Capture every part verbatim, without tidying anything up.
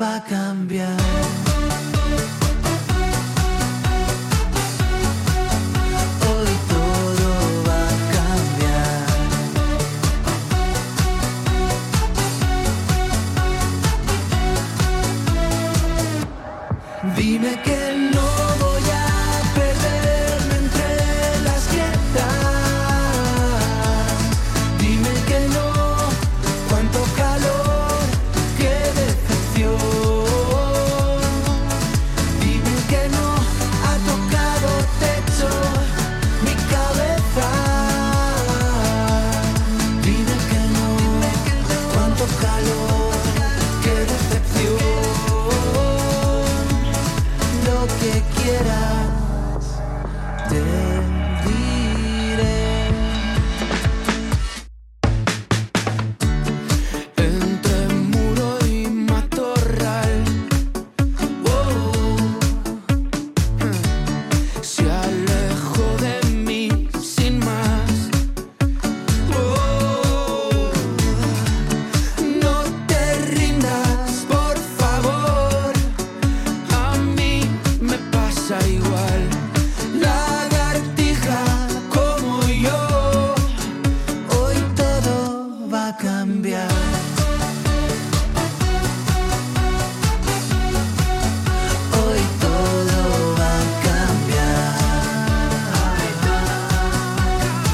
va a cambiar. Hoy todo va a cambiar. Dime que no voy a perderme entre las grietas. Dime que no, cuánto calor, qué decepción. Dime que no, ha tocado techo mi cabeza. Dime que no, cuánto calor, qué decepción. Lo que quieras te diré. Entre muro y matorral, oh, se alejó de mí sin más. Oh, no te rindas, por favor. A mí me pasa igual, lagartija como yo. Hoy todo va a cambiar. Hoy todo va a cambiar.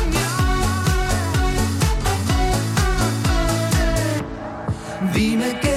Dime que